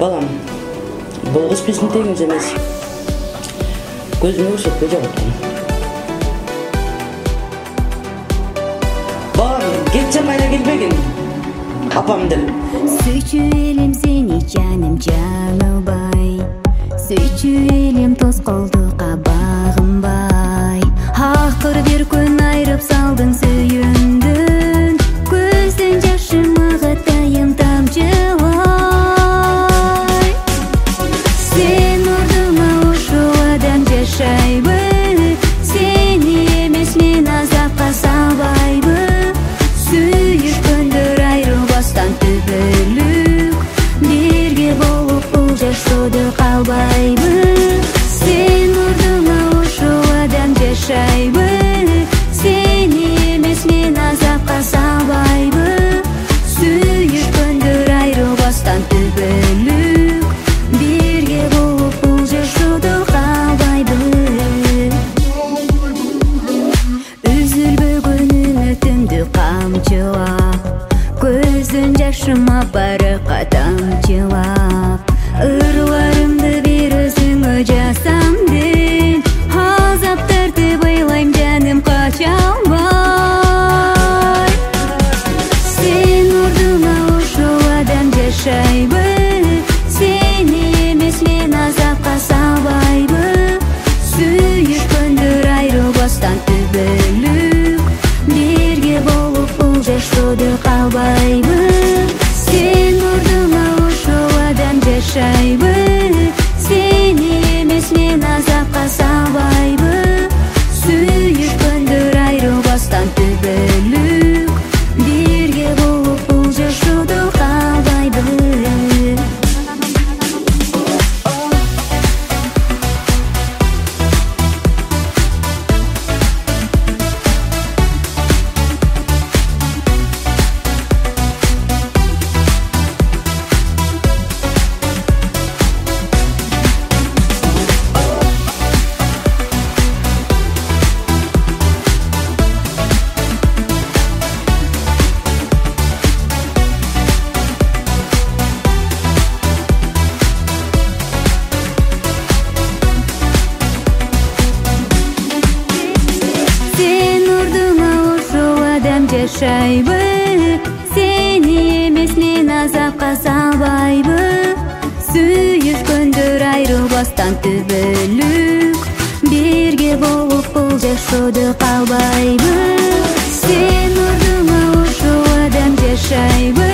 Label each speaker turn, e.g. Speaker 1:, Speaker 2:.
Speaker 1: Балам, бұл қыз бесін тегіміз емес. Көзіме көрсетпей жоғыттым. Балам, кетші майда келбеген. Апам діл.
Speaker 2: Сөйтші елім сені жаным жаңылбай, сөйтші елім тоз қолдыға бағынбай. Ақыр бір күн айырып салдың сүйіндін, көздің жашыма ғатайым тамшылай. Сен ұрдыма ұшу адам жашайбы, сені емес мен азапқа салбайбы. Сүйіш көндір айырбастан түбілік, бірге болып бұл жашуды қалбайбы. Сен ұрдыма ұшу адам жашайбы, сені емес мен азапқа салбайбы. Сүйіш көндір айырбастан түбілік, бірге болып бұл жашуды қалбайбы. Үзілбөгөнүн өтімді қамчылап, көздің жашыма барыққа тамчылап. Ырларымды бір өзіңі жасамдың, азаптарды байлайм жаным қачалмай. Сен ұрдыма ұшу адам жашайбы, сені емес мен азапқа салбайбы. Сүйіш көндір айырбастан түбілік, бірге болып бұл жашуды қалбайбы. Сен ұрдыма ұшу адам жашайбы, сені емес мен азапқа салбайбы. Сүйіш көндір айырбастан түбілік, бірге болып бұл жашуды қалбайбы. Сен ұрдыма ұшу адам жашайбы, сені емес мен азапқа салбайбы. Сүйіш көндір айырбастан түбілік, бірге болып бұл жашуды қалбайбы. Сен ұрдыма ұшу адам жашайбы,